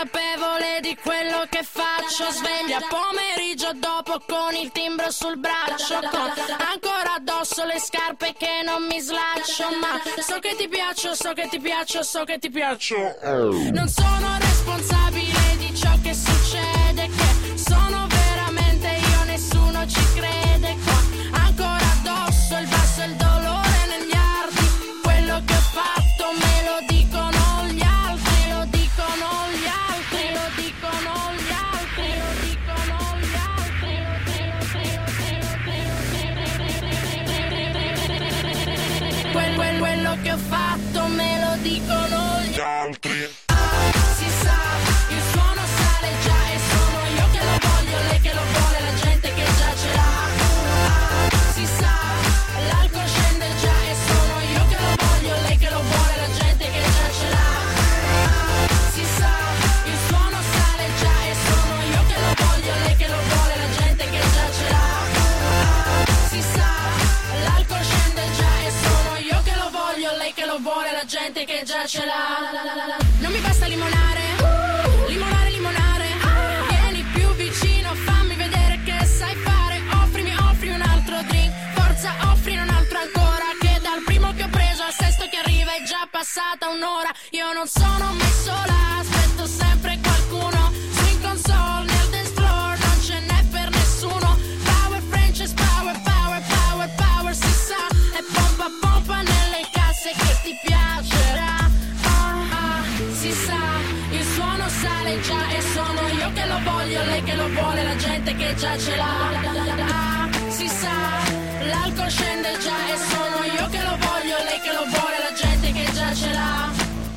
consapevole di quello che faccio. Sveglia pomeriggio dopo con il timbro sul braccio, con ancora addosso le scarpe che non mi slaccio. Ma so che ti piaccio, so che ti piaccio, so che ti piaccio. Non sono responsabile di ciò che succede, che sono veramente io, nessuno ci crede. Qua ancora addosso il basso e il dolore negli arti. Quello che ho fatto me lo dicono gli altri, lo dicono gli altri, lo dicono gli altri, lo dicono gli altri, quello che ho fatto me lo dicono gli altri. Si sa, il suono sale già e sono io che lo voglio, lei che lo vuole, la gente che già ce l'ha. Si sa, l'alcol scende già e sono io che lo voglio, lei che lo vuole, la gente che già ce l'ha. Si sa, il suono sale già e sono io che lo voglio, lei che lo vuole, la gente che già ce l'ha. Si sa, l'alcol scende già e sono io che lo voglio, lei che lo vuole, la gente che già ce l'ha. Non mi basta limonare, limonare, limonare. Vieni più vicino, fammi vedere che sai fare. Offri un altro drink, forza offri un altro ancora. Che dal primo che ho preso al sesto che arriva è già passata un'ora. Io non sono mai sola, aspetto sempre qualcuno. Swing console nel dance floor, non ce n'è per nessuno. Power Frances, power, power, power, power, si sa. E pompa, pompa nelle casse che ti piacerà. Si sa, il suono sale già e sono io che lo voglio, lei che lo vuole, la gente che già ce l'ha. Si sa, l'alcol scende già e sono io che lo voglio, lei che lo vuole, la gente che già ce l'ha.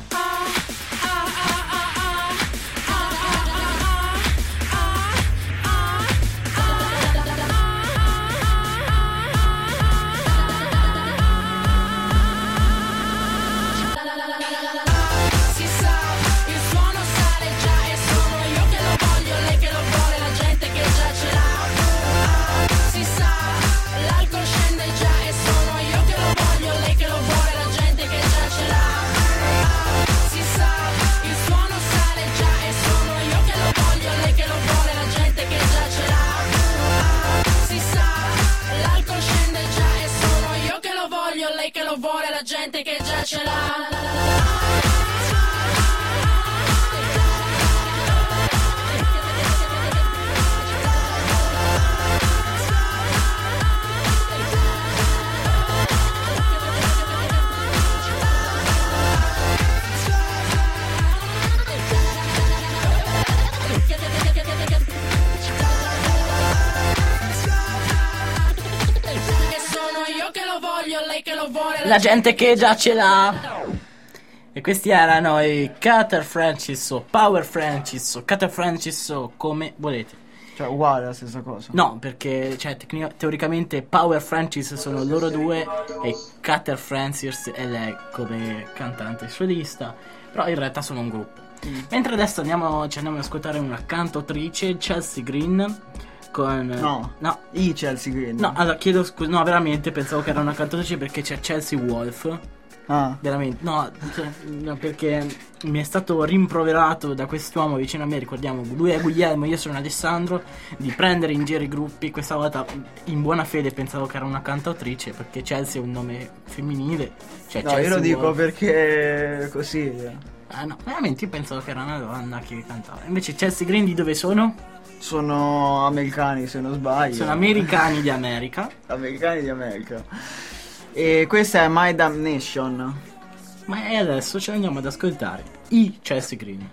Che lo vuole, la gente che già ce l'ha. La gente che già ce l'ha. E questi erano i Cutter Francis o Power Francis o Cutter Francis o come volete. Cioè uguale la stessa cosa. No, perché cioè, teoricamente Power Francis sono loro due e Cutter Francis è lei come cantante solista. Però in realtà sono un gruppo. Mentre adesso ci andiamo ad ascoltare una cantautrice, Chelsea Green. No, i Chelsea Green. No, allora chiedo scusa, no, veramente pensavo che era una cantautrice perché c'è Chelsea Wolf. Veramente, no, perché mi è stato rimproverato da quest'uomo vicino a me, ricordiamo, lui è Guglielmo, io sono Alessandro, di prendere in giro i gruppi. Questa volta in buona fede pensavo che era una cantautrice perché Chelsea è un nome femminile. Cioè no, Chelsea io lo dico Wolf. Perché così. No, veramente io pensavo che era una donna che cantava. Invece Chelsea Green di dove sono? Sono americani se non sbaglio. Sono americani di America. Americani di America. E questa è My Damnation. Ma adesso ce l'andiamo ad ascoltare. I Chelsea Green.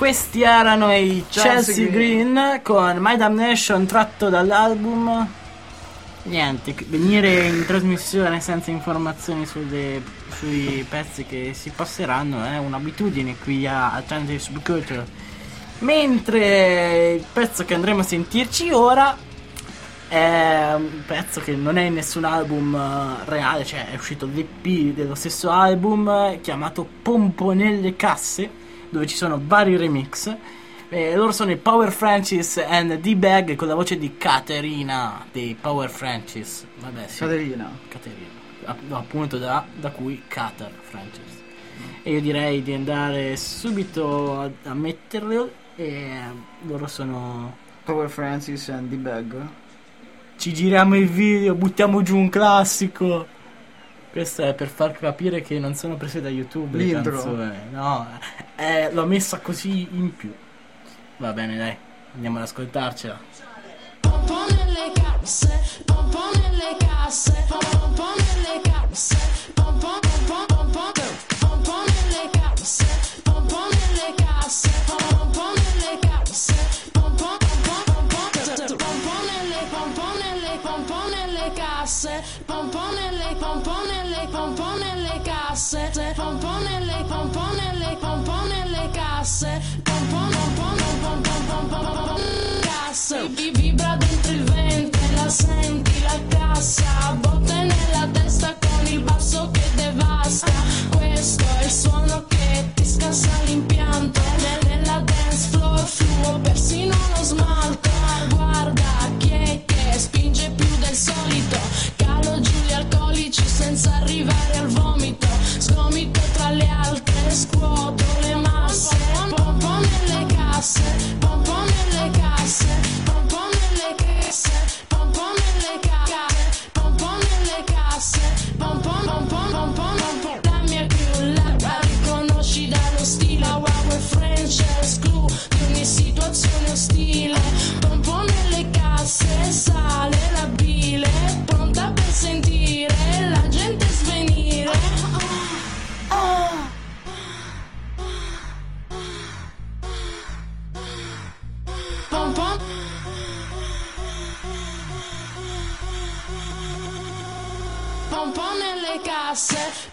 questi erano i Chelsea Green con My Damnation, tratto dall'album. Niente, venire in trasmissione senza informazioni sui pezzi che si passeranno è un'abitudine qui a Alternative Subculture. Mentre il pezzo che andremo a sentirci ora è un pezzo che non è in nessun album reale, cioè è uscito l'EP dello stesso album chiamato Pompo nelle casse, dove ci sono vari remix. Loro sono i Power Francis and D-Bag con la voce di Caterina dei Power Francis. Vabbè, sì. Caterina. Appunto da cui Cater Francis. E io direi di andare subito a metterlo. E loro sono Power Francis and D-Bag. Ci giriamo il video, buttiamo giù un classico. Questo è per far capire che non sono prese da YouTube le canzoni. No, l'ho messa così in più. Va bene, dai, andiamo ad ascoltarcela. Pompo nelle casse, pompo nelle casse, pompo nelle casse, pompo nelle casse, pompo nelle casse, pompo nelle casse, pompo nelle casse, pompo nelle casse, vibra dentro il ventre, la senti la cassa, botte nella testa con il basso che devasta. Questo è il suono che ti scassa l'impianto, nella dance floor fluo persino lo smalto. Guarda chi è che spinge più del solito, calo giù gli alcolici senza arrivare al vomito, sgomito tra le altre, scuoto le masse, pompo nelle casse, pompo nelle casse, pompo nelle casse, pompo nelle casse, pompo nelle casse, pompo. La mia crew la riconosci dallo stile, Power Franchise Crew di ogni situazione ostile, pompo nelle casse, sale la bile, pronta per sentire la gente svenire. Pompo nelle casse.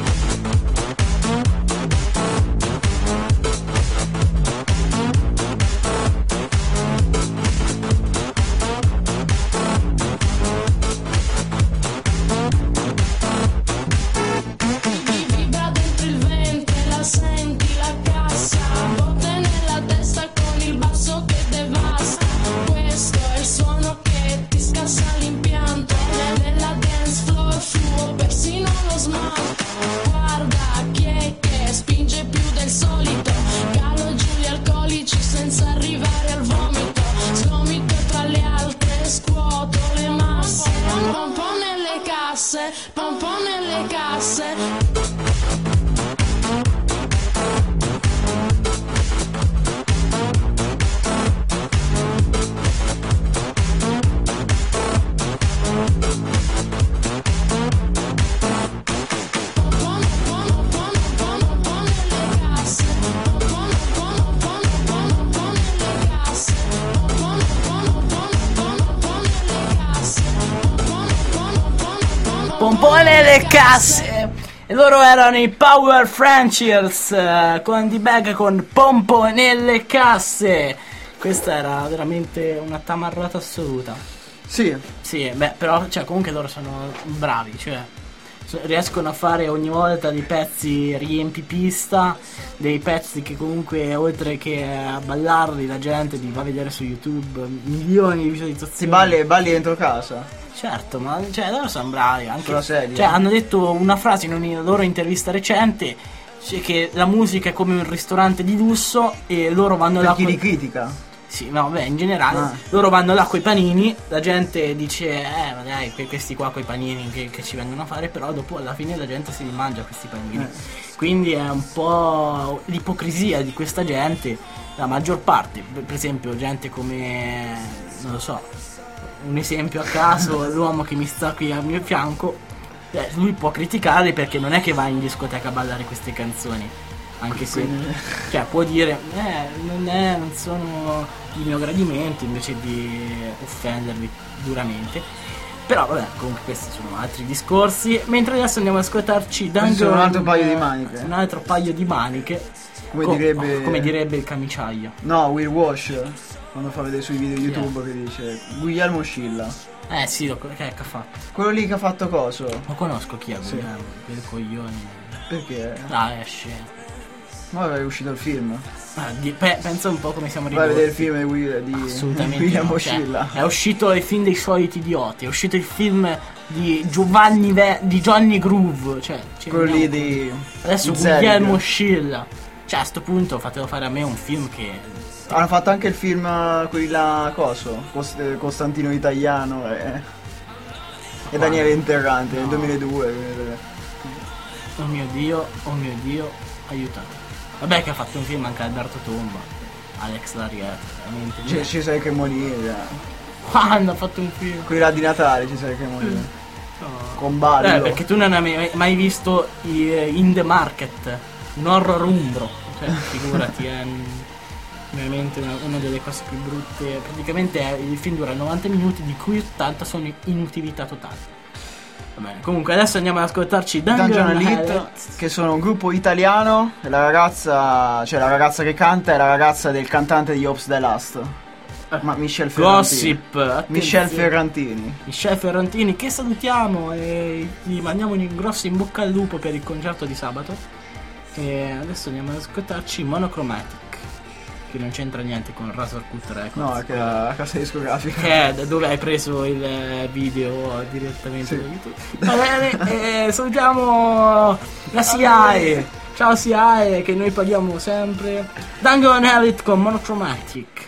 Vibra dentro il ventre, la senti la cassa, botte nella testa con il basso che devasta. Questo è il suono che ti scassa l'impianto, nella dance floor fluo persino lo smalto. Guarda chi è che spinge più del solito, calo giù gli alcolici senza arrivare al vomito, sgomito tra le altre, scuoto le masse, pompo nelle casse, pompo nelle casse. Pompo nelle casse. E loro erano i Power Franchers con D-Bag con Pompo nelle casse. Questa era veramente una tamarrata assoluta. Sì, beh, però cioè, comunque loro sono bravi, cioè riescono a fare ogni volta dei pezzi riempipista, dei pezzi che comunque oltre che a ballarli la gente li va a vedere su YouTube, milioni di visualizzazioni. balli dentro casa. Certo, ma cioè loro sono bravi anche. Sulla sedia. Cioè hanno detto una frase in una loro intervista recente, cioè, che la musica è come un ristorante di lusso e loro vanno là. Per chi li critica? Sì, no, beh, in generale loro vanno là coi panini, la gente dice ma dai, questi qua coi panini che ci vengono a fare, però dopo alla fine la gente si mangia questi panini. Quindi è un po' l'ipocrisia di questa gente, la maggior parte, per esempio gente come, non lo so, un esempio a caso, l'uomo che mi sta qui al mio fianco, lui può criticare perché non è che va in discoteca a ballare queste canzoni, anche se cioè può dire non sono di mio gradimento, invece di offendervi duramente. Però vabbè, comunque questi sono altri discorsi. Mentre adesso andiamo ad ascoltarci Dungeon, un altro paio di maniche. Un altro paio di maniche. Come direbbe il camiciaio. No, Will Wash, quando fa vedere sui video YouTube che dice Guglielmo Scilla. Sì, che ha fatto? Quello lì che ha fatto coso. Lo conosco chi è Guglielmo, quel coglione. Perché? Esce. Ma è uscito il film. Pensa un po' come siamo arrivati. Vai a vedere il film di Guglielmo Scilla. È uscito il film dei soliti idioti, è uscito il film di Johnny Groove, cioè quello lì di adesso Guglielmo Scilla. Cioè a sto punto fatelo fare a me un film che hanno fatto anche il film quelli là coso, Costantino Italiano e Daniele Interrante nel 2002. Oh mio Dio, aiutate. Vabbè che ha fatto un film anche Alberto Tomba, Alex Larietta, veramente. Ci sai che morire. Quando ha fatto un film? Quelli là di Natale, ci sai che morire. Con Ballo. Perché tu non hai mai visto In the Market, un horror umbro. Cioè, figurati, è veramente una delle cose più brutte. Praticamente il film dura 90 minuti, di cui 80 sono inutilità totale. Va bene, comunque adesso andiamo ad ascoltarci Dungeon Elite, che sono un gruppo italiano. E la ragazza che canta è la ragazza del cantante di Ops The Last, ma Michelle Ferrantini. Gossip, Michelle Ferrantini, che salutiamo e gli mandiamo un grosso in bocca al lupo per il concerto di sabato. E adesso andiamo ad ascoltarci Monochromatic, che non c'entra niente con Razor Cut Records. No, è che la casa discografica. Che è da dove hai preso il video direttamente da YouTube. Va bene, salutiamo la SIAE. Ciao SIAE, che noi paghiamo sempre. Dungeon Elite con Monochromatic.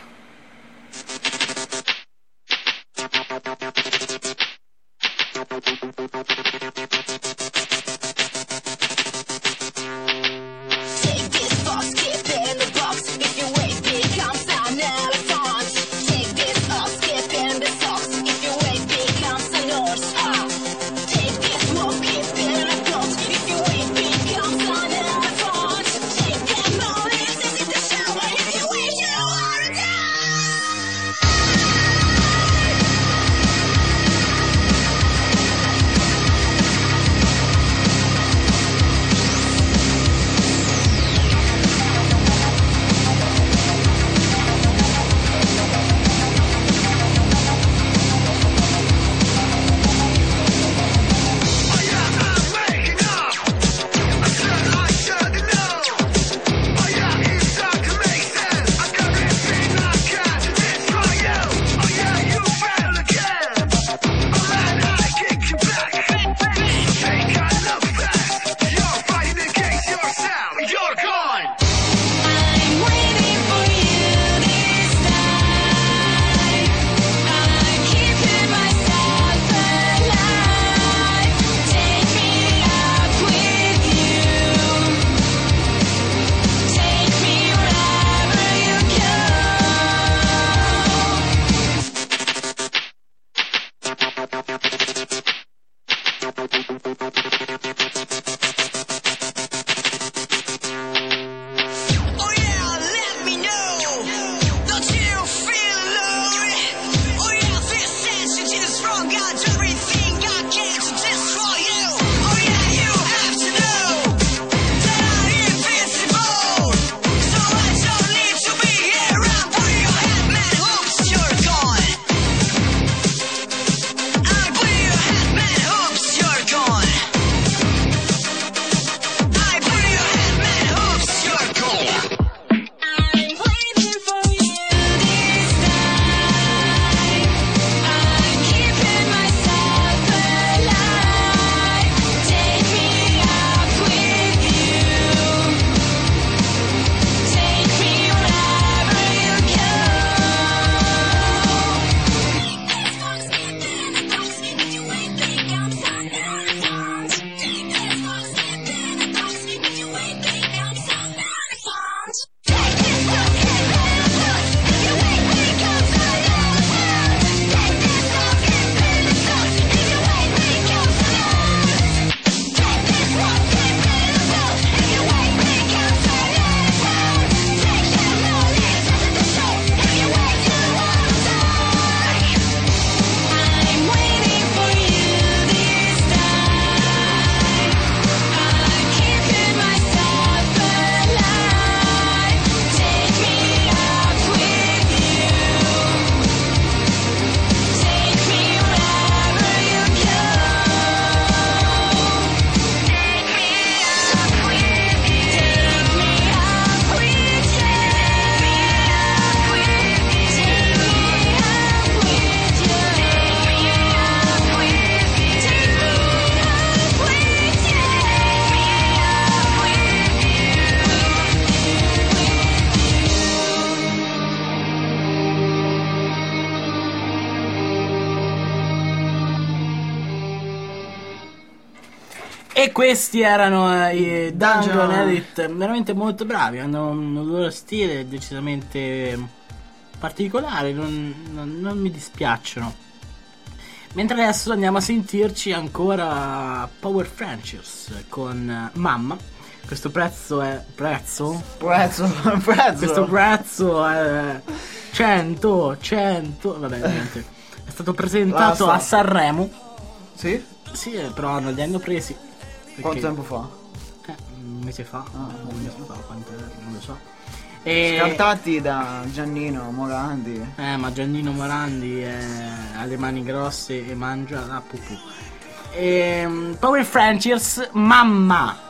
E questi erano i Dungeon Edit, veramente molto bravi, hanno un loro stile decisamente particolare, non mi dispiacciono. Mentre adesso andiamo a sentirci ancora Power Frangers con Mamma. Questo prezzo è... Prezzo? Questo prezzo è 100, vabbè, niente. È stato presentato a Sanremo. Sì? Sì, però non li hanno presi. Perché... Quanto tempo fa? Un mese fa. Un mese fa, quanto è? Non lo so. Scartati da Giannino Morandi. Ma Giannino Morandi ha le mani grosse e mangia la pupù. Power Frangers, Mamma.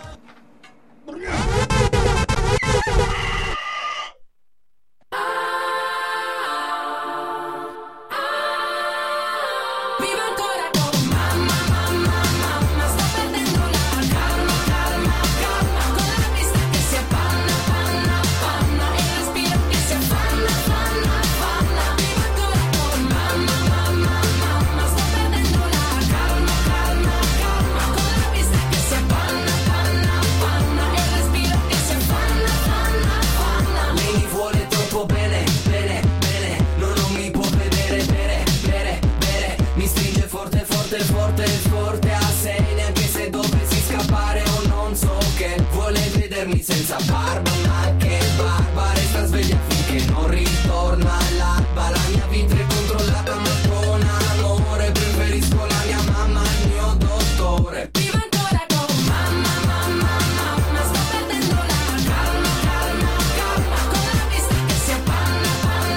Senza barba, ma che barba, resta sveglia finché non ritorna l'alba. La mia vita è controllata ma con amore, preferisco la mia mamma al mio dottore. Vivo ancora con mamma, sto perdendo la calma, con la vista che si appanna,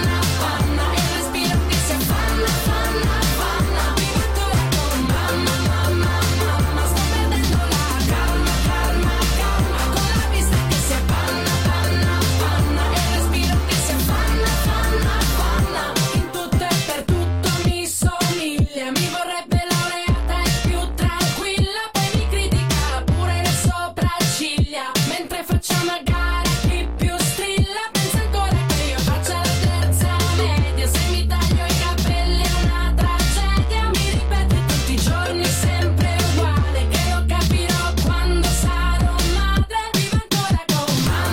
e il respiro che si affanna. Vivo ancora con mamma, sto perdendo la calma, con la vista che si appanna, e il respiro che si affanna. In tutto e per tutto mi somiglia, mi vorrebbe laureata e più tranquilla, poi mi critica pure le sopracciglia, mentre facciamo a gara chi più strilla. Pensa ancora che io faccia la terza media, se mi taglio i capelli è una tragedia. Mi ripete tutti i giorni sempre uguale, che lo capirò quando sarò madre. Vivo ancora con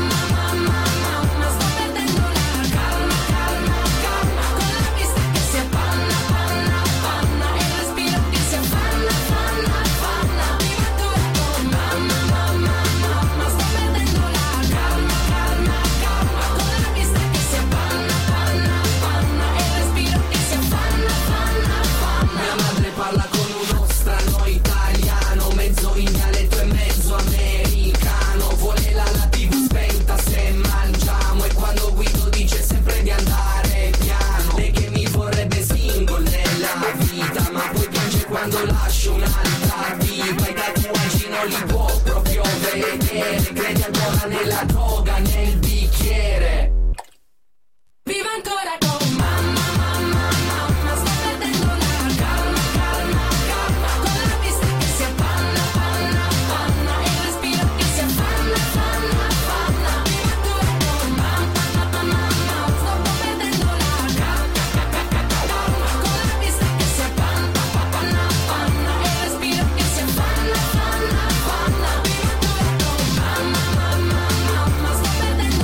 mamma, sto perdendo la calma, con la vista che si appanna, e il respiro che si affanna. Vivo ancora con mamma, sto perdendo la calma, con la vista che si appanna, e il respiro che si affanna. Mia madre parla con uno strano italiano, mezzo in dialetto e mezzo americano. Vuole la TV spenta se mangiamo, e quando guido dice sempre di andare piano. Lei che mi vorrebbe single nella vita, ma poi piange quando lascio un'altra tipa. I tatuaggi non li può proprio vedere, crede ancora nella droga, nel bicchiere. Vivo ancora con mamma, sto perdendo la calma, con la vista che si appanna, e il respiro che si affanna. Vivo ancora con mamma, sto perdendo la calma, con la vista che si appanna, e il respiro che si affanna. Vivo ancora con mamma, sto perdendo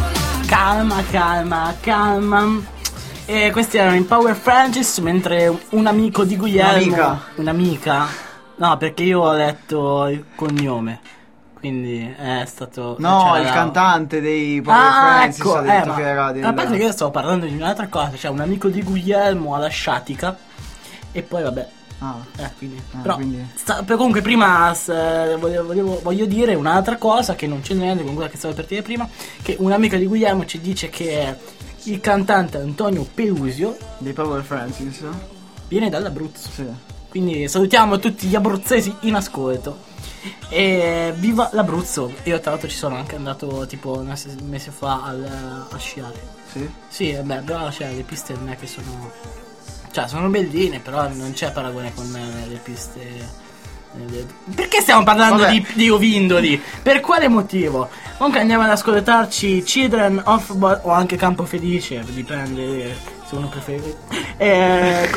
la Calma. E questi erano in Power Frangers, mentre un amico di Guglielmo... Un'amica? No, perché io ho letto il cognome, quindi è stato... No, il cantante dei Power Frangers ecco, ha detto che era a parte che io stavo parlando di un'altra cosa, cioè un amico di Guglielmo alla Sciatica, e poi vabbè... quindi. Comunque prima voglio dire un'altra cosa che non c'entra niente con quella che stavo per dire prima, che un'amica di Guglielmo ci dice che il cantante Antonio Pelusio dei Power Frangers viene dall'Abruzzo. Sì. Quindi salutiamo tutti gli abruzzesi in ascolto. E viva l'Abruzzo. Io tra l'altro ci sono anche andato tipo un mese fa a sciare. Sì? Sì, vabbè, però cioè, le piste non è che sono... Cioè, sono belline, però non c'è paragone con le piste... Perché stiamo parlando di ovindoli? Per quale motivo? Comunque andiamo ad ascoltarci Children of o anche Campo Felice, dipende se uno preferisce.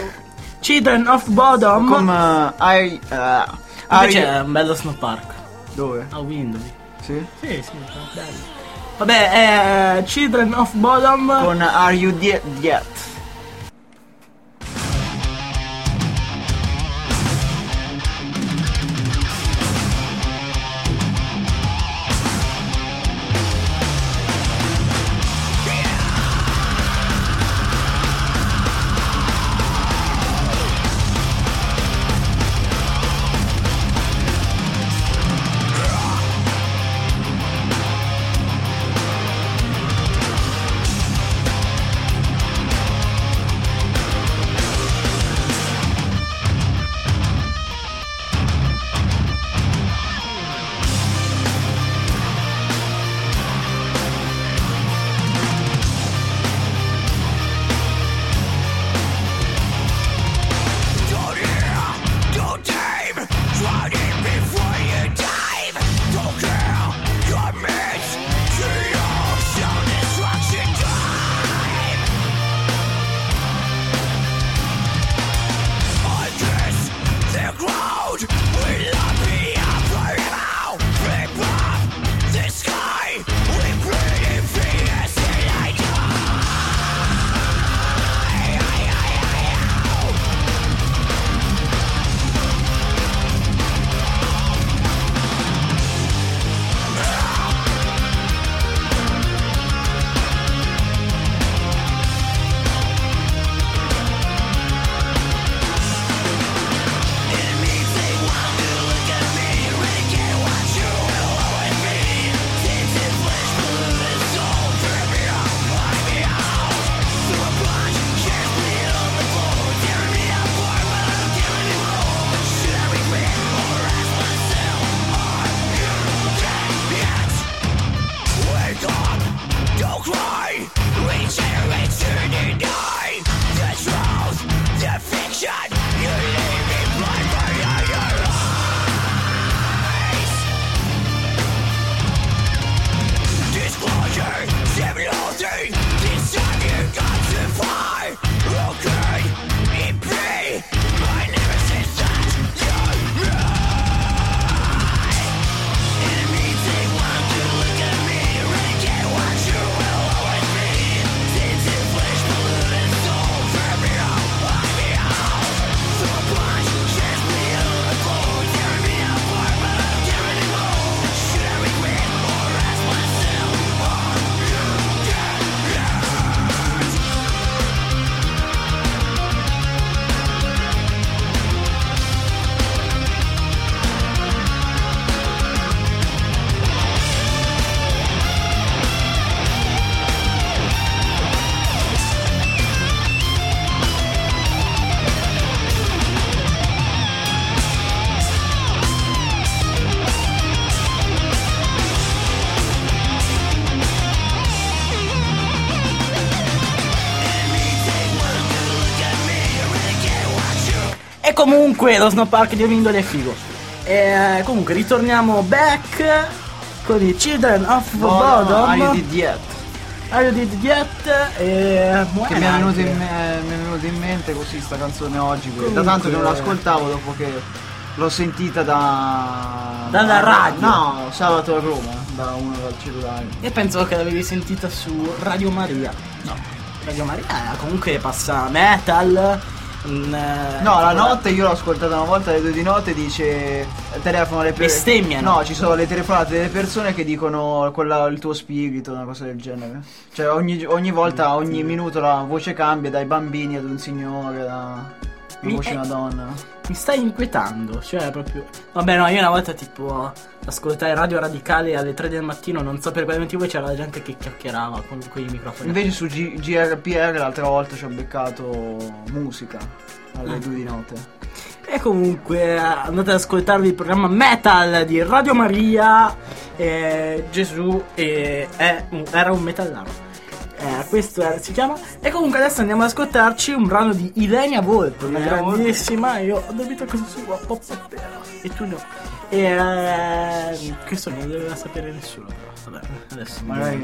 Children of Bodom. Come Invece è un bello Snow Park. Dove? A Windowsi. Sì? Sì, bello. Vabbè, è Children of Bodom con Are You Dead Yet? E comunque lo Snowpark di Windowsi è figo. E comunque ritorniamo back con i Children of Bodom. Are You Dead Yet? Are You Dead Yet? Che mi è venuto in mente così sta canzone oggi. Da tanto che non l'ascoltavo, dopo che l'ho sentita dalla radio. No, sabato a Roma, da uno dal cellulare. E penso che l'avevi sentita su Radio Maria. No, Radio Maria comunque passa metal. No, la notte io l'ho ascoltata una volta alle 2 di notte, dice telefono le bestemmiano. No, ci sono le telefonate delle persone che dicono il tuo spirito, una cosa del genere. Cioè ogni volta, ogni minuto la voce cambia, dai bambini ad un signore, da una voce una donna. Mi stai inquietando, cioè proprio. Vabbè, no, io una volta tipo ascoltai Radio Radicale alle 3 del mattino, non so per quale motivo c'era la gente che chiacchierava con quei microfoni. Invece su GRPR l'altra volta ci ho beccato musica alle 2 di notte. E comunque andate ad ascoltarvi il programma Metal di Radio Maria. Gesù era un metallaro. Questo si chiama. E comunque adesso andiamo ad ascoltarci un brano di Ilenia Volpe, una grandissima. Io ho dormito così su e tu no. Questo non lo doveva sapere nessuno, però vabbè, adesso magari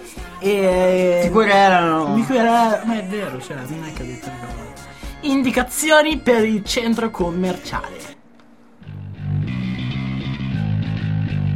ti querelano. Ma è vero, cioè non è che ha detto una cosa. Indicazioni per il centro commerciale.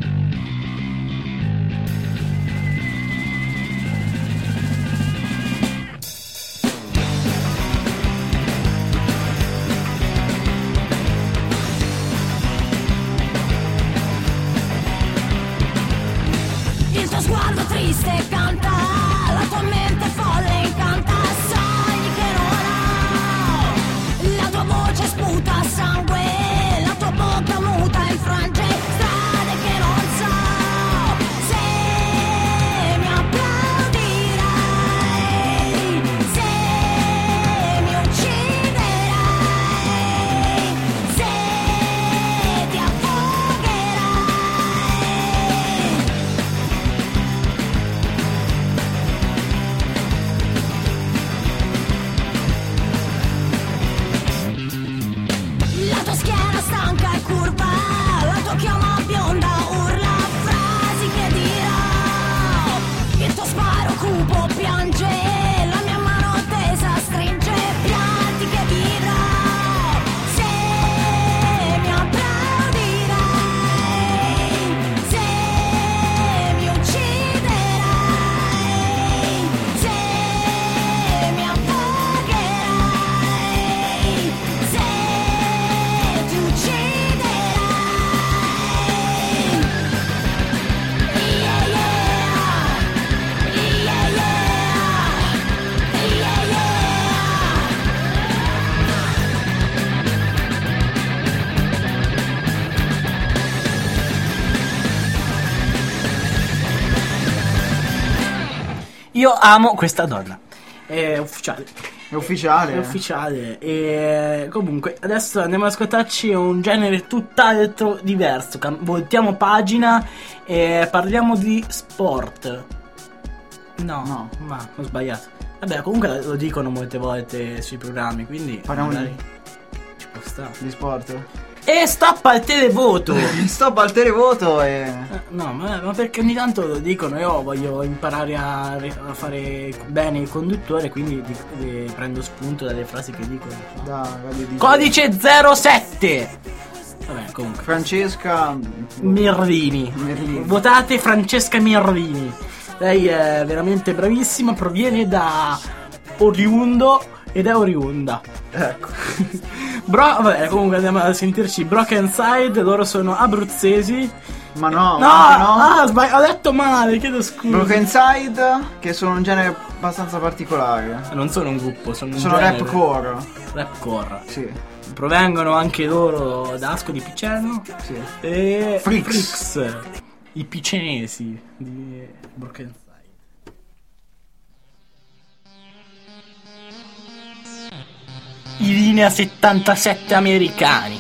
schiena stanca e curva, la tua chioma bionda urla frasi che dirà. Il tuo sparo cupo piange, la mia mano tesa stringe pianti che dirà. Se mi applaudirai, se mi ucciderai, se mi appagherai, se ti ucciderai. Yeah, yeah, yeah, yeah, yeah, yeah. Io amo questa donna. È ufficiale. È ufficiale. È ufficiale. E comunque adesso andiamo ad ascoltarci un genere tutt'altro diverso. Voltiamo pagina e parliamo di sport. No, ma ho sbagliato. Vabbè, comunque lo dicono molte volte sui programmi, quindi Parliamo magari ci può stare. Di sport. E stoppa il televoto. Stop al televoto e... No, ma perché ogni tanto lo dicono. Io voglio imparare a fare bene il conduttore, quindi prendo spunto dalle frasi che dicono. Codice 07. Vabbè, comunque Francesca Merlini. Votate Francesca Merlini. Lei è veramente bravissima, proviene da Oriundo ed è oriunda. Ecco. Vabbè, comunque andiamo a sentirci Broken Side, loro sono abruzzesi. Ma no, No, anche no. ho detto male, chiedo scusa. Broken Side, che sono un genere abbastanza particolare. Non sono un gruppo, sono un Sono genere. rapcore. Rapcore. Sì. Provengono anche loro da Ascoli Piceno. Sì. E Freaks. i picenesi di Broken Side. I linea 77 americani.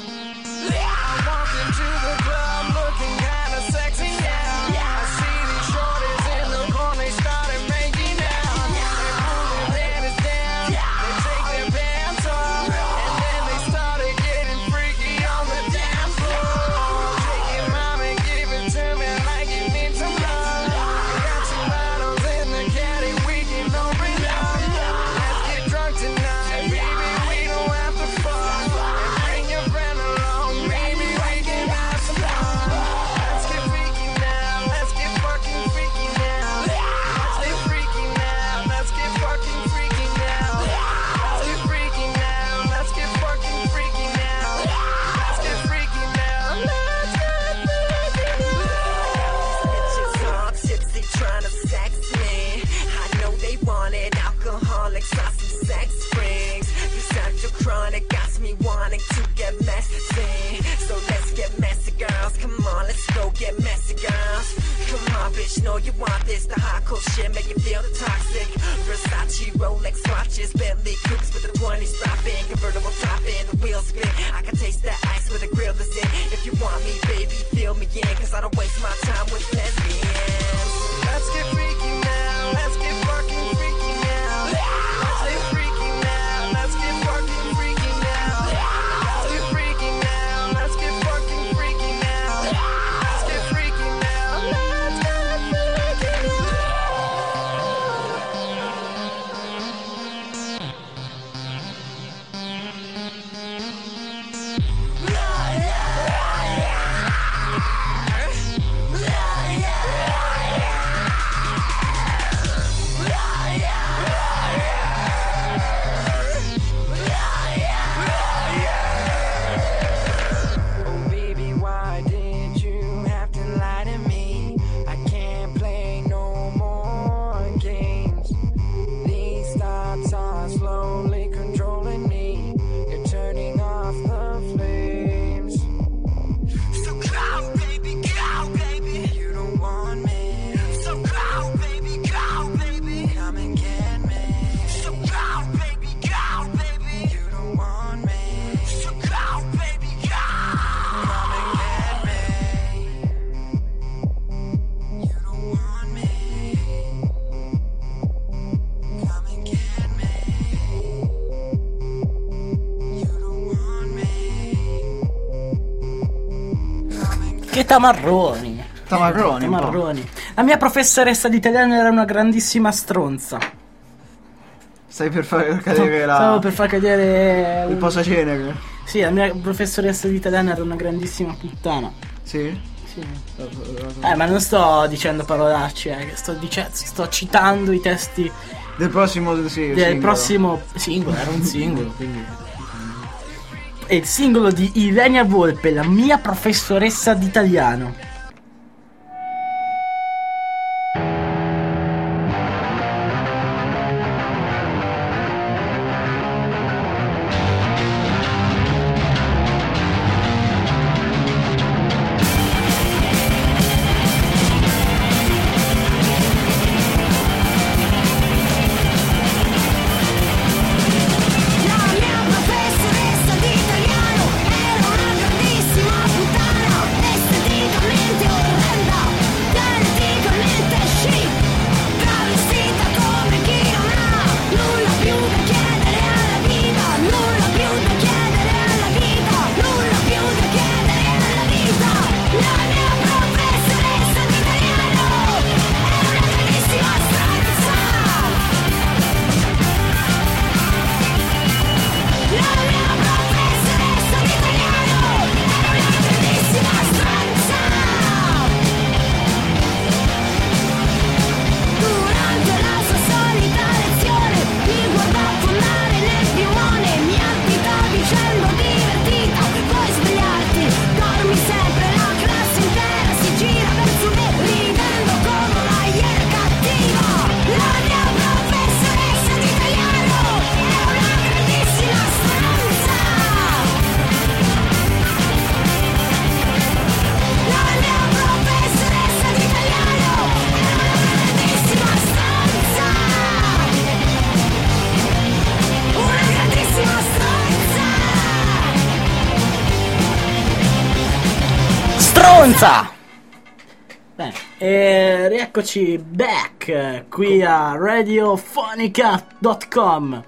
Know you want this, the hardcore shit make you feel toxic. Versace, Rolex watches, Bentley coupes with the 20s dropping, convertible top in, the wheels spin. I can taste that ice with the grill is in. If you want me, baby, fill me in, cause I don't waste my time with lesbians. Let's get freaky now, let's get fucking freaky now. Let's get freaky now, let's get fucking freaky now. Let's get freaky now, let's get fucking freaky now. Let's get freaky now, let's get freaky now. Che tamarroni. Tamarroni. La mia professoressa di italiano era una grandissima stronza. Stai per far cadere Stavo per far cadere il posacenere. Sì, la mia professoressa di italiano era una grandissima puttana. Sì? Sì. Ma non sto dicendo parolacce, sto citando i testi del prossimo prossimo singolo, era un singolo, quindi. È il singolo di Ilenia Volpe, la mia professoressa di italiano. Bene, e rieccoci back qui a radiofonica.com.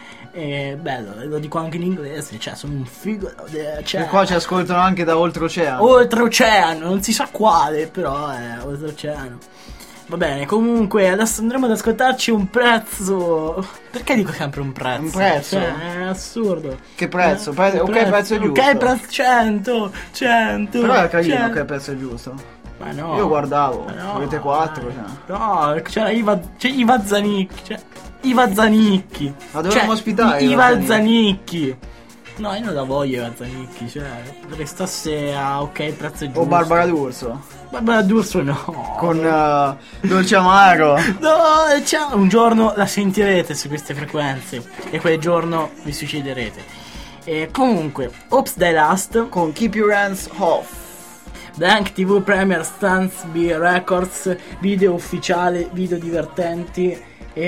E bello, lo dico anche in inglese, cioè sono un figo. Cioè, e qua ci ascoltano anche da oltreoceano. Oltreoceano, non si sa quale, però è oltreoceano. Va bene, comunque adesso andremo ad ascoltarci un prezzo. Perché dico sempre un prezzo? Un prezzo? Cioè, è assurdo. Che prezzo? Ok, prezzo giusto. Ok, prezzo 100. Però è carino che prezzo giusto. Ma no. Io guardavo, no, avete 4. No, c'era Iva Zanicchi. Iva Zanicchi. Ma dovevamo ospitare Iva Zanicchi. No, io non la voglio Iva Zanicchi, cioè restasse a ok prezzo giusto. O Barbara D'Urso. Barbara D'Urso no. Con Dolce Amaro. No, un giorno la sentirete su queste frequenze e quel giorno vi suiciderete. E comunque, Oops Die Last con Keep Your Hands Off. Blank TV Premier Stance B Records, video ufficiale, video divertenti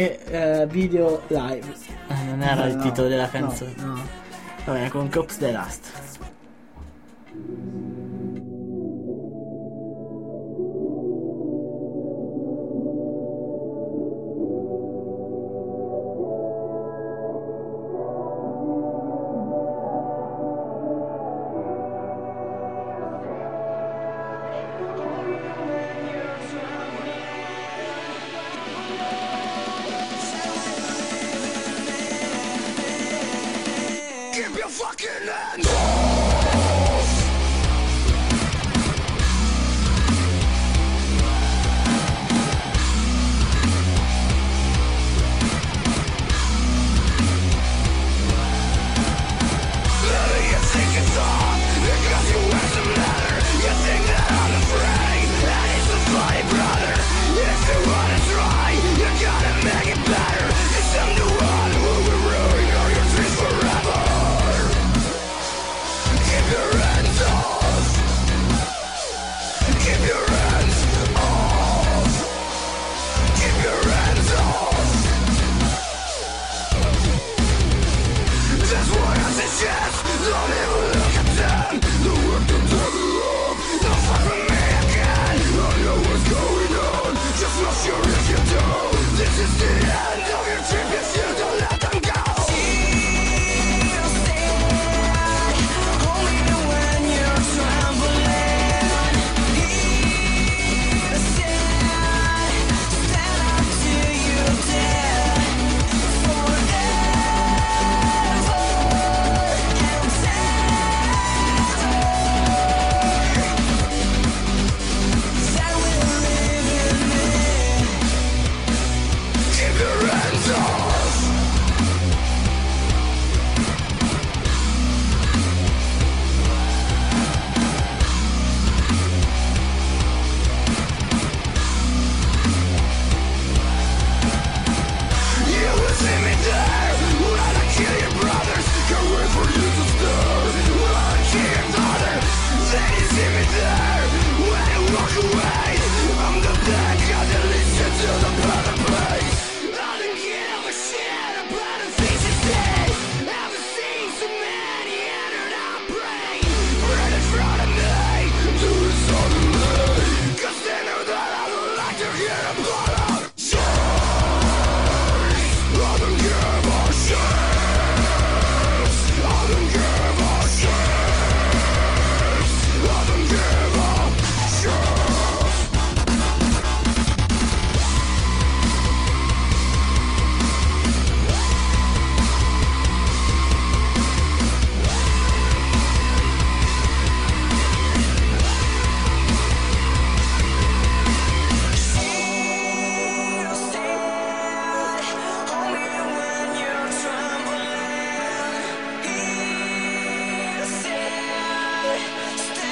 e video live. Non era il titolo della canzone. No. Va bene, con Oops Die Last.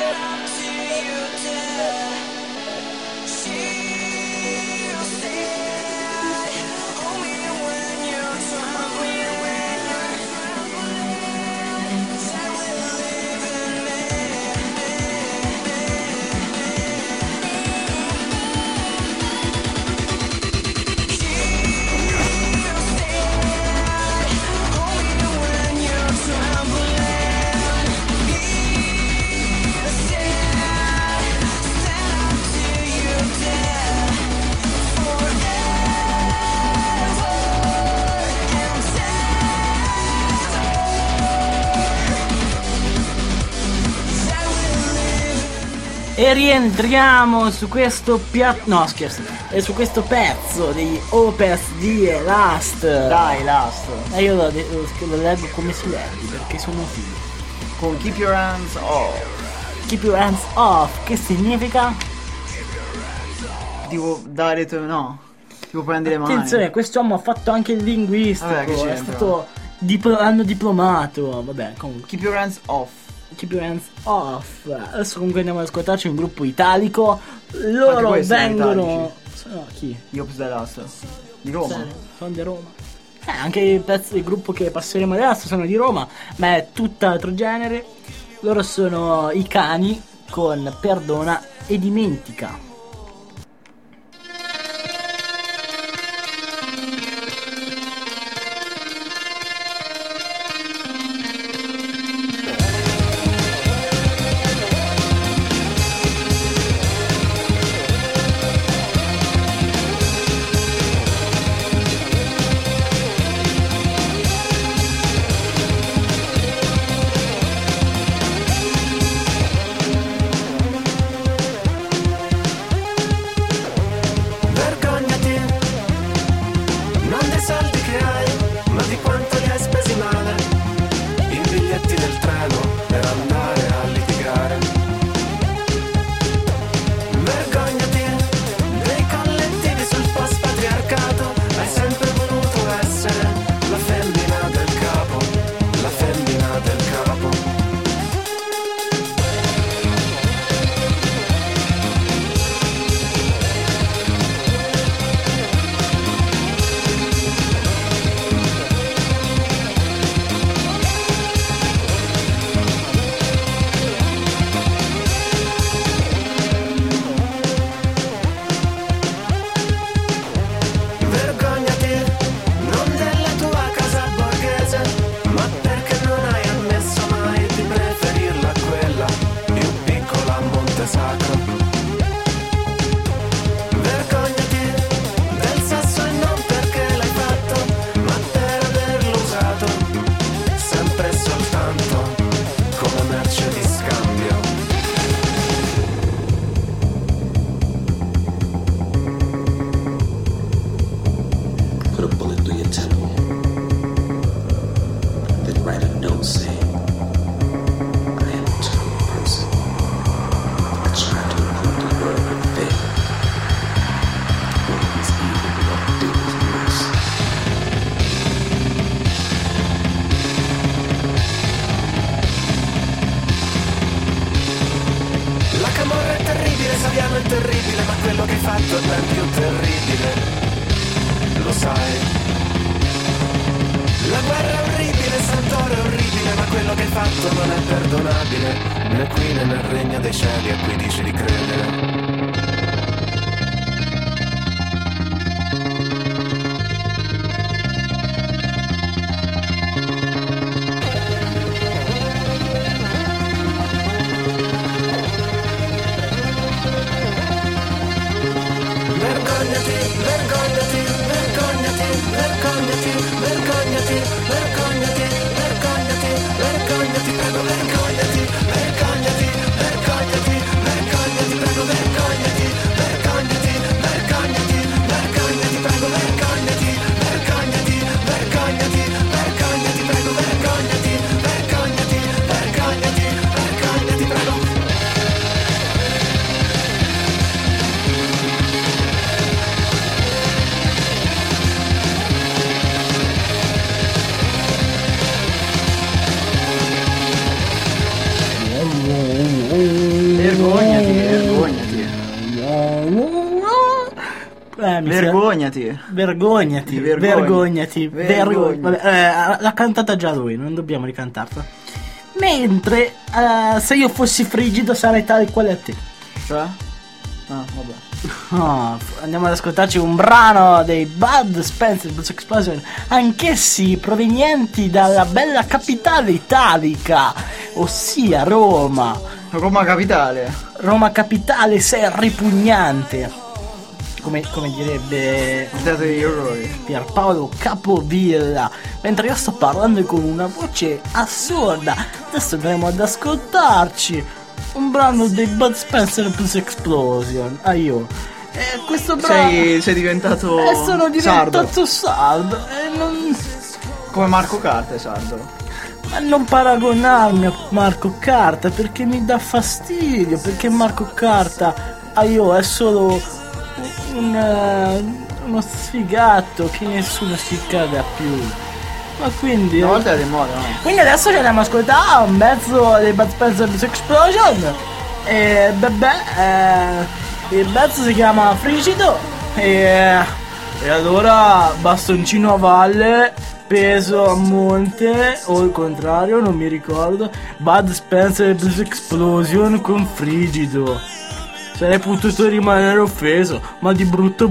E rientriamo su questo no scherzo, su questo pezzo di Opeth di Last. Dai, Last. Io lo leggo come si legge perché sono figlio. Con Keep Your Hands Off. Keep Your Hands Off, che significa? Tipo dare no. Tipo prendere le mani. Attenzione, quest'uomo ha fatto anche il linguistico. Vabbè, che è stato l'hanno diplomato. Vabbè, comunque. Keep Your Hands Off. Keep Your Hands Off. Adesso comunque andiamo ad ascoltarci un gruppo italico. Loro vengono. No, chi? Gli Ops The Last. Di Roma. Sono di Roma. Anche i pezzi del gruppo che passeremo adesso sono di Roma, ma è tutt'altro genere. Loro sono i Cani con Perdona e Dimentica. Vergognati, prego, vergognati, vergognati, vergognati, vergognati, prego, vergognati. Vergognati. Vergognati. Vabbè, l'ha cantata già lui, non dobbiamo ricantarla. Mentre se io fossi frigido sarei tale quale a te. Cioè? Ah, vabbè. Andiamo ad ascoltarci un brano dei Bud Spencer Blues Explosion, anch'essi provenienti dalla bella capitale italica, ossia Roma. Roma capitale. Roma capitale, sei ripugnante. Come direbbe Teatro degli orrori. Pierpaolo Capovilla. Mentre io sto parlando con una voce assurda, adesso andremo ad ascoltarci un brano dei Bud Spencer Blues Explosion. Questo brano Sei diventato sono diventato sardo. Come Marco Carta è sardo. Ma non paragonarmi a Marco Carta, perché mi dà fastidio, perché Marco Carta è solo uno sfigato che nessuno si caga più. Ma quindi una volta era di moda, no? Quindi adesso ci andiamo a ascoltare un pezzo dei Bud Spencer Blues Explosion. E il pezzo si chiama Frigido. E allora bastoncino a valle, peso a monte, o il contrario, non mi ricordo. Bud Spencer Blues Explosion con Frigido. Sarei potuto rimanere offeso, ma di brutto.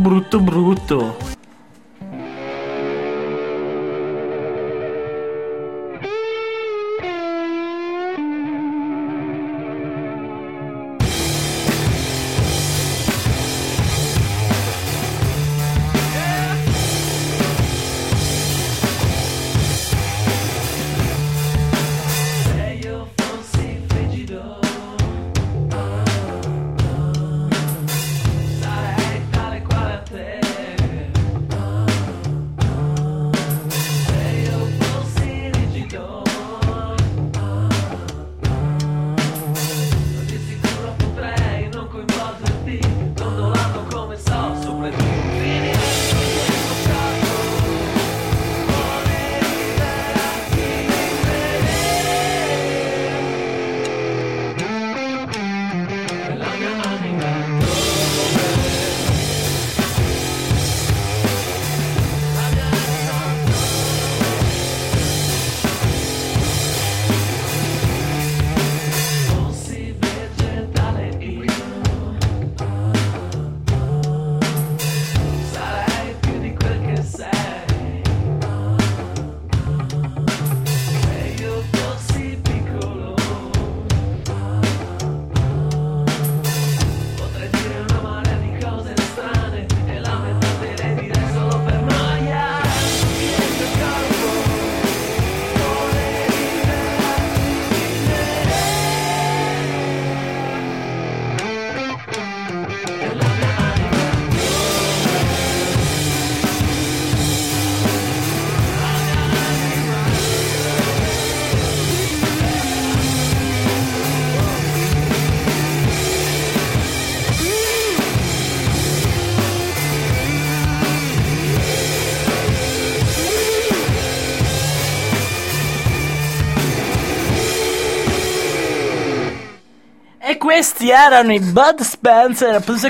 Questi erano i Bud Spencer Blues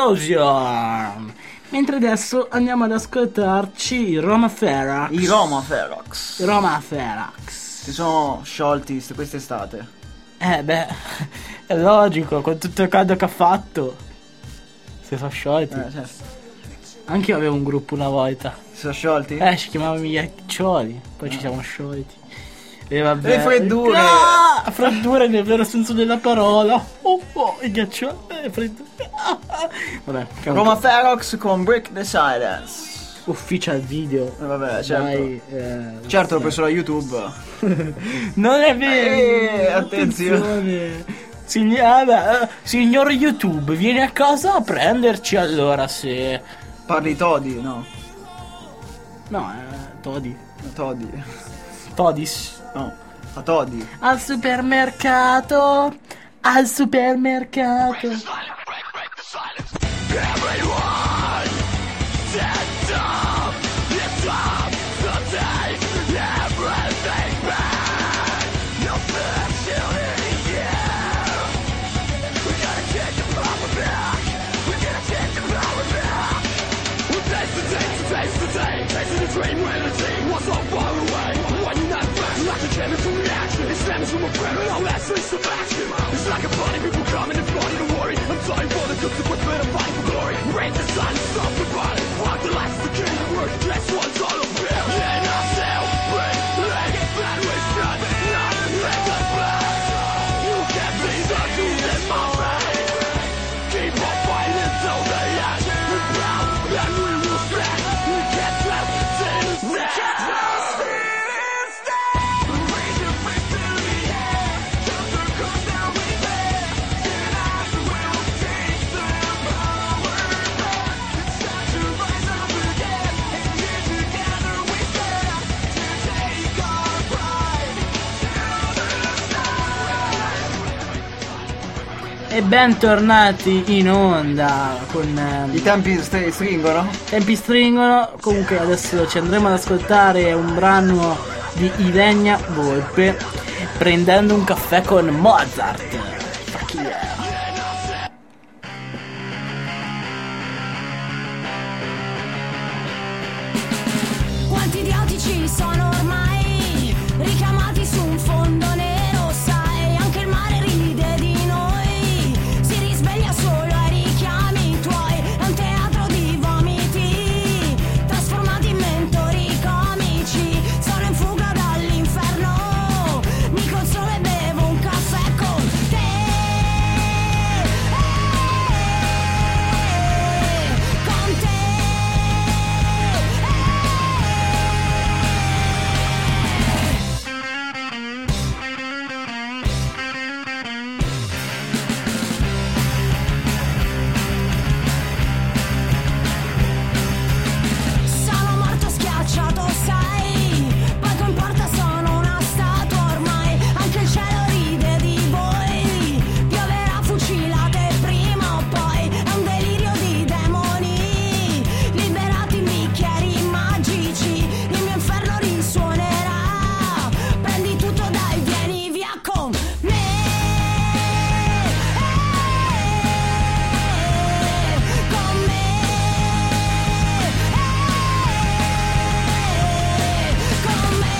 Explosion. Mentre adesso andiamo ad ascoltarci i Roma Ferox. I Roma Ferox. Si sono sciolti quest'estate. È logico, con tutto il caldo che ha fatto. Si sono sciolti. Certo. Anche io avevo un gruppo una volta. Si sono sciolti? Ci chiamavamo i Ghiaccioli. Poi ci siamo sciolti. E vabbè. Le freddure. Freddure nel vero senso della parola. I ghiaccioli. Freddure. Vabbè. Roma Ferox con Break the Silence. Official video. Vabbè, certo. Dai, certo, l'ho preso da YouTube. Non è vero. Attenzione. Signor YouTube, vieni a casa a prenderci allora se... Parli Todi, no? No, Todi. Todis? No, a Todi. Al supermercato. to my friend, well, that's just some action. It's like a funny people coming and funny to worry. I'm sorry for the consequence, but I'm fighting for glory. Raise the sun, stop the violence. Fuck the lights, the king of work. That's what's all of it. Yeah, not celebrate. Like a bad wish, not let us blast. You can't be the truth in my face. Keep on fighting till the end. We're proud and we will stand. We can't stop, say the stand. E bentornati in onda con I tempi stringono? tempi stringono. Comunque adesso ci andremo ad ascoltare un brano di Ilenia Volpe, Prendendo un caffè con Mozart. Fuck yeah. Quanti idioti ci sono ormai, richiamati su un fondo nero, sai, anche il mare ride di noi, si risveglia solo ai richiami tuoi, è un teatro di vomiti, trasformati in mentori comici, sono in fuga dall'inferno, mi consolo e bevo un caffè con te. Con te. Sono morto schiacciato, sai, poco importa, sono una statua ormai, anche il cielo ride di voi, pioverà fucilate prima o poi, è un delirio di demoni, liberati in bicchieri magici, il mio inferno risuonerà, prendi tutto dai, vieni via con me. Con me. Con me.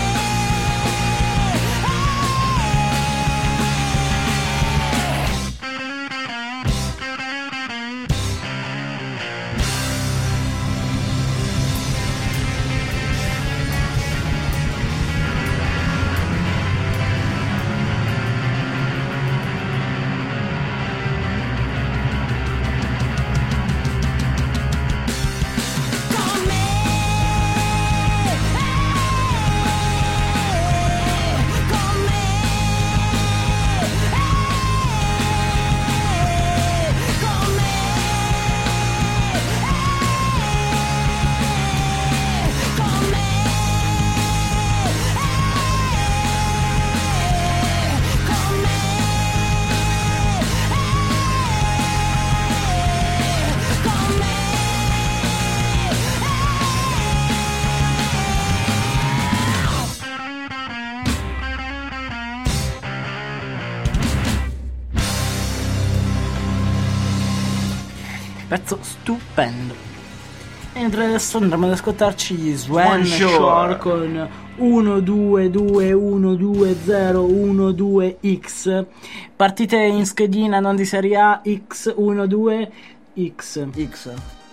Con me. Con me. Con me. Con me. Con me. Con me. Pezzo stupendo. Mentre adesso andremo ad ascoltarci Swan Swan Shore Shore con 12212012X. Partite in schedina non di Serie A X12X. X.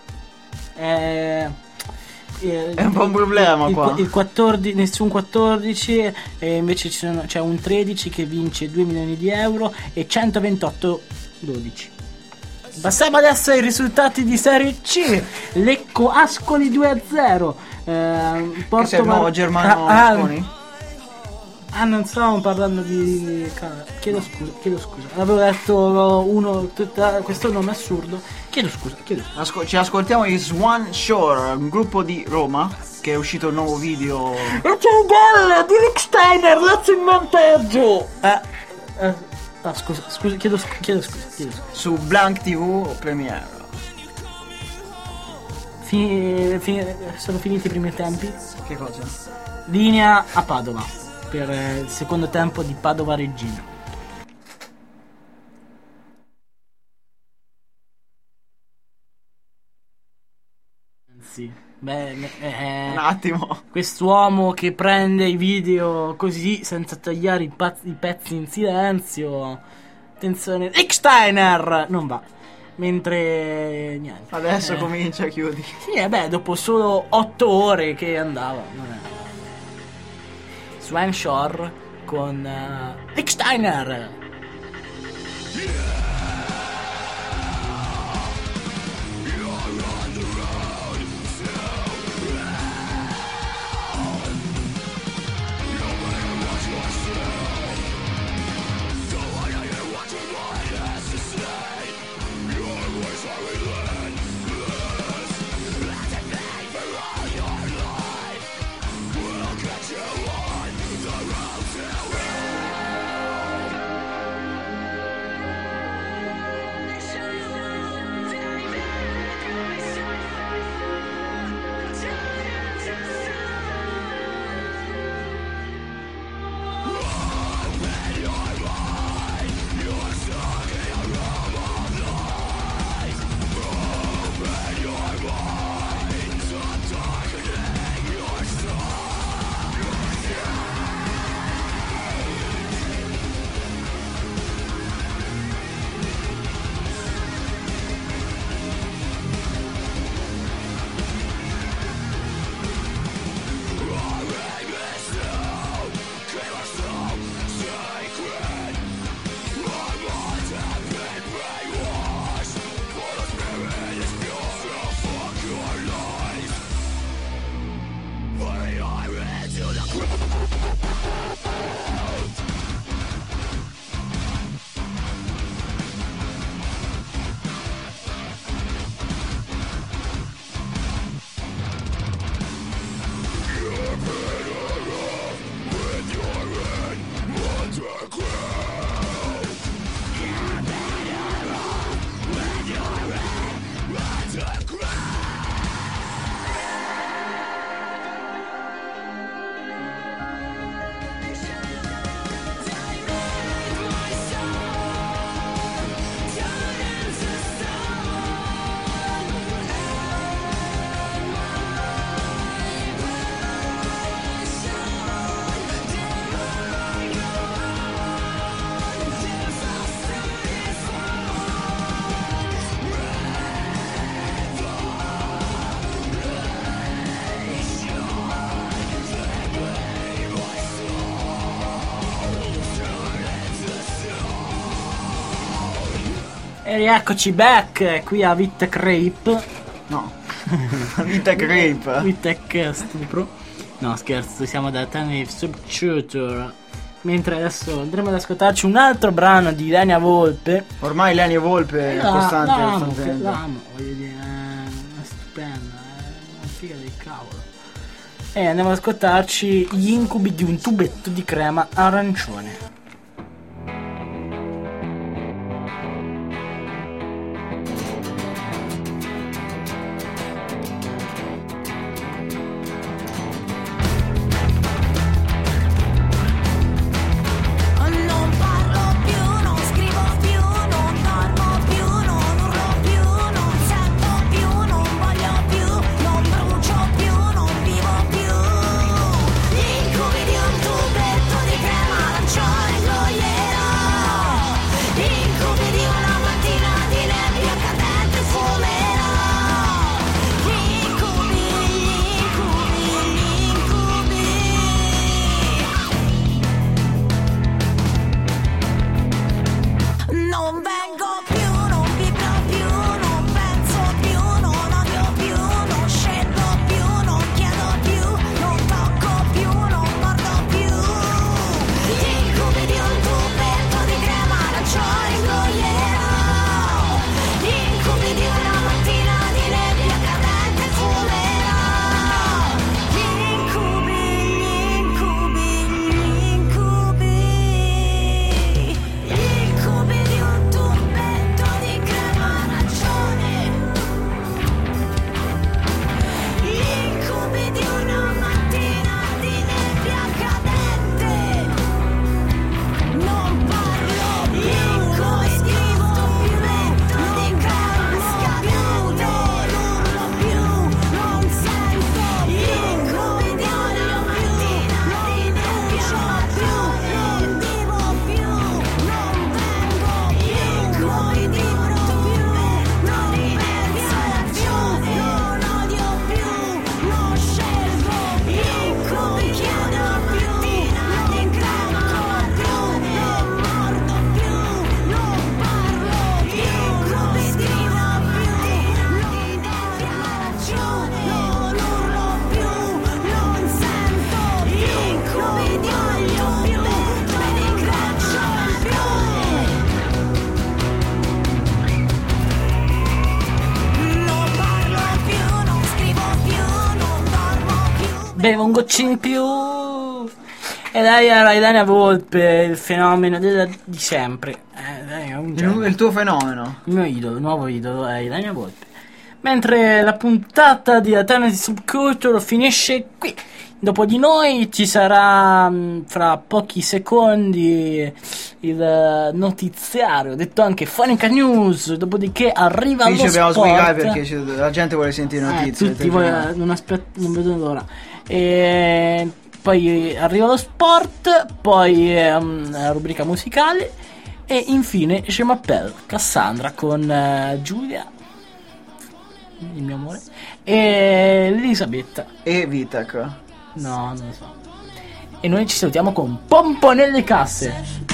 È un po' un problema qua. Il 14, nessun 14, e invece c'è un 13 che vince 2 milioni di euro e 128 12. Passiamo adesso ai risultati di Serie C. Lecco Ascoli 2-0. Che sei il nuovo Germano Ascoli? Non stavamo parlando di chiedo scusa. Avevo detto questo nome assurdo. Chiedo scusa. Ci ascoltiamo i Swan Shore, un gruppo di Roma, che è uscito un nuovo video. E c'è il gol di Rick Steiner, Lazio in vantaggio. Scusa, chiedo scusa. Su Blank TV Premiere. Sono finiti i primi tempi. Che cosa? Linea a Padova per il secondo tempo di Padova Reggina. ragazzi. Un attimo. Quest'uomo che prende i video così senza tagliare i pezzi in silenzio. Attenzione, Ecksteiner non va. Mentre niente. Adesso comincia, chiudi. Sì, dopo solo 8 ore che andava. Swan Shore con Ecksteiner. E rieccoci back qui a Vitek Rape. No. Vitek Rape. Vitek Stupro. No, scherzo, siamo da Tiny Subtutor. Mentre adesso andremo ad ascoltarci un altro brano di Lenia Volpe. Ormai Lenia Volpe è costante. L'amo, voglio dire, è stupenda, è una figa del cavolo. E andiamo ad ascoltarci Gli incubi di un tubetto di crema arancione. Incubi di un tubetto di crema arancione. bevo un goccino in più. E lei era Ilaria Volpe, il fenomeno di sempre. Il tuo fenomeno. Il mio idolo, il nuovo idolo è Ilaria Volpe. Mentre la puntata di Alternative Subculture finisce qui. Dopo di noi ci sarà fra pochi secondi il notiziario, detto anche Phonica News, dopodiché arriva lo sport. Ci dobbiamo spiegare perché la gente vuole sentire notizie. Tutti non vedo l'ora. E poi arriva lo sport, poi la rubrica musicale e infine Je m'appelle Cassandra con Giulia, il mio amore, e Elisabetta e Vitek. No, non lo so. E noi ci salutiamo con Pomponelle Casse.